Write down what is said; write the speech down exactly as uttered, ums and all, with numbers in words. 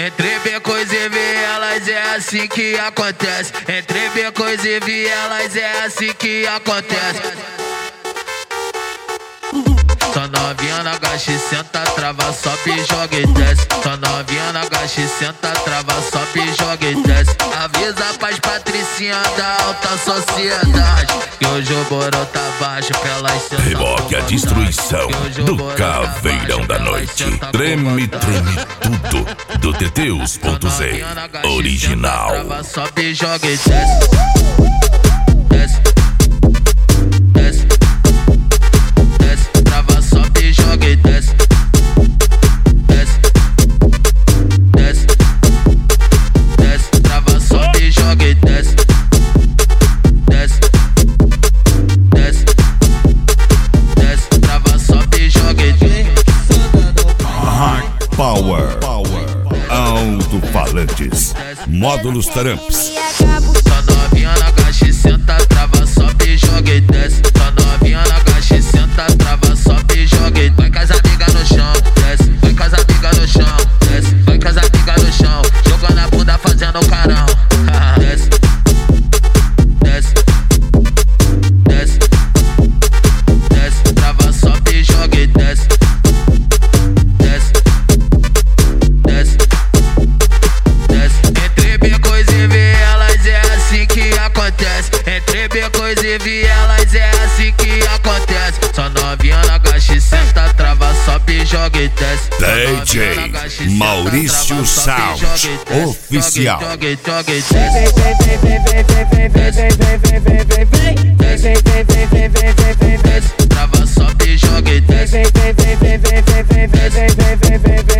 Entre becos e vielas é assim que acontece. Entre becos e vielas é assim que acontece. Só novinha na agacha e senta, trava, sobe, joga e desce. Só novinha na agacha e senta, trava, sobe, joga e desce. Avisa pras patricinha da alta sociedade que hoje o borão tá baixo pelas sentas. Reboque a destruição do Caveirão da Noite. Treme, treme tudo do Teteus ponto Z original. Trava, sobe, joga e desce. Desce. Desce. Desce. Trava, sobe, joga e desce. Desce. Desce. Desce. Trava, sobe, joga e desce. Desce. Desce. Desce. Trava, sobe, joga e desce. Hard Power. Alto-falantes. Módulos Taramps. Só novinha na agacha e senta, trava, sobe, joga e desce. Só novinha na agacha e senta, trava, sobe, joga e desce. Vai com as amigas no chão, desce. Vai com as amigas no chão, desce. Vai com as amigas no chão, jogando a bunda fazendo o carão. Desce. Desce. Desce. Desce. Trava, sobe, joga e desce. Desce. Desce. Desce. Entre becos e vielas é assim que acontece. Entre becos e vielas é assim que acontece. Só novinha na agacha e senta, trava, sobe, joga e desce. D J Maurício Sound Oficial. Joga e joga e desce. Desce. Desce. Trava, sobe, joga e desce. Desce.